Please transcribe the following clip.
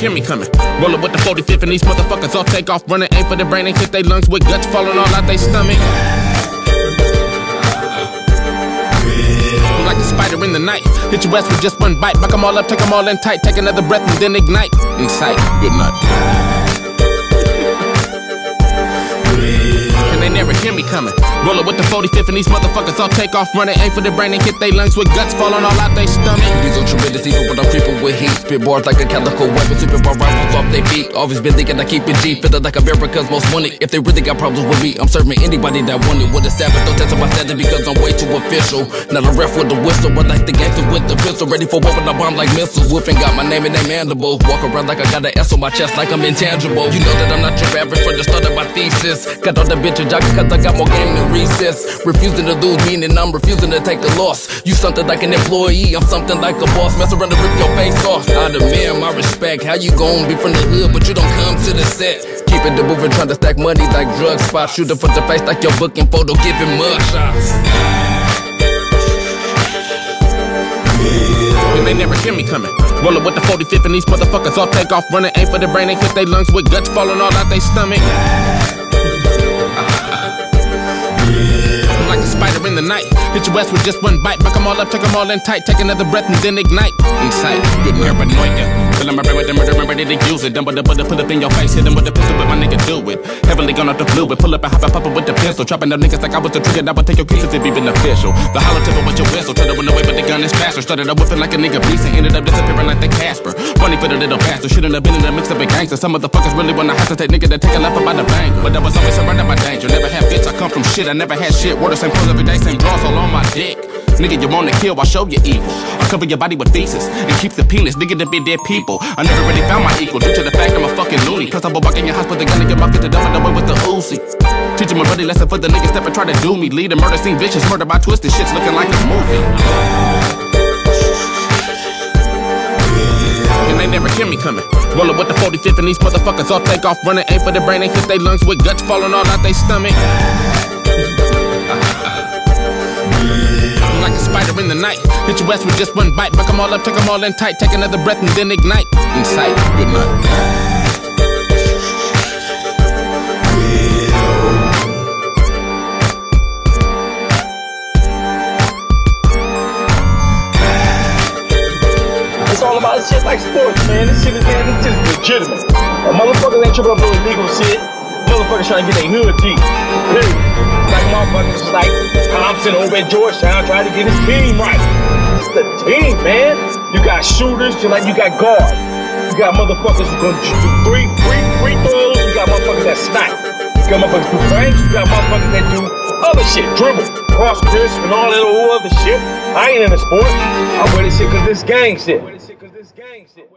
hear me coming. Rollin' with the 45th and these motherfuckers all take off running. Aim for the brain and hit they lungs with guts falling all out they stomach. Like a spider in the night, hit your ass with just one bite. Back them all up, take them all in tight. Take another breath and then ignite. In sight, good night. And they never hear me coming. Rollin' with the 45th and these motherfuckers all take off running. Aim for the brain and hit they lungs with guts falling all out they stomach. These are tremendous evil, but I'm creeping with heat. Spit bars like a calico weapon, sweeping bar rifles off their feet. Always been thinking I keep it G, feeling like America's most wanted. If they really got problems with me, I'm serving anybody that want it. With a savage, don't test my standard because I'm way too official. Not a ref with the whistle, but like the gangster with the pistol. Ready for war when I bomb like missiles. Whipping got my name in their mandibles. Walk around like I got an S on my chest like I'm intangible. You know that I'm not your average from the start of my thesis. Got all the bitches jogging cause I got more game than recess. Refusing to lose, meaning I'm refusing to take a loss. You something like an employee, I'm something like a boss. Mess around and rip your face off. I demand my respect. How you gon' be from the hood, but you don't come to the set? Keeping the moving, trying to stack money like drug spots. Shooting for the face like your booking photo, giving mug shots. And they never hear me coming. Rollin' with the 45th and these motherfuckers all take off running. Aim for the brain and hit they lungs with guts falling all out they stomach. Like a spider in the night, hit your ass with just one bite. Back them all up, take them all in tight. Take another breath and then ignite. In sight, good paranoia. Fill my brain with the murder, I'm ready to use it. Dumb with the butter, pull up in your face. Hit them with the pistol, but my nigga do it. Heavily gone off the fluid. Pull up and hop and pop it with the pistol. Chopping the niggas like I was the trigger. Now I take your kisses if it beneficial. The hollow tip with your whistle. Try to run away, but the gun is faster. Started up whipping like a nigga beast and ended up disappearing like the Casper. Funny for the little bastard. Shouldn't have been in the mix of a gangster. Some motherfuckers really wanna hesitate, nigga, to take a lap about the bank. But I was always surrounded by danger. Never had fits, I come from shit. I never had shit. Wore the same clothes every day, same drawers all on my dick. Nigga, you wanna kill, I'll show you evil. I'll cover your body with feces and keep the penis. Nigga, to be dead people. I never really found my equal due to the fact I'm a fucking loony. Cause I will walk in your house with a gun and your mouth get the dump and away with the Uzi. Teaching my buddy lesson for the niggas step and try to do me. Lead a murder scene, vicious murder by twisted shit's looking like a movie. And they never hear me coming. Rollin' with the 45th and these motherfuckers all take off running. Aim for the brain and hit they lungs with guts falling all out they stomach. Like a spider in the night, hit your ass with just one bite. Back them all up, take them all in tight. Take another breath and then ignite. In sight, good night. It's all about shit like sports, man. This shit is, man, this shit is legitimate. Motherfuckers ain't tripping up no illegal shit. Motherfuckers trying to get their hood deep. It's like motherfuckers, it's like Thompson over at Georgetown trying to get his team right. It's the team, man. You got shooters, just like you got guards. You got motherfuckers who gonna do free throws. You got motherfuckers that snipe. You got motherfuckers who do banks. You got motherfuckers that do other shit, dribble, cross crisp, and all that old other shit. I ain't in the sport. I wear this shit cause this gang shit.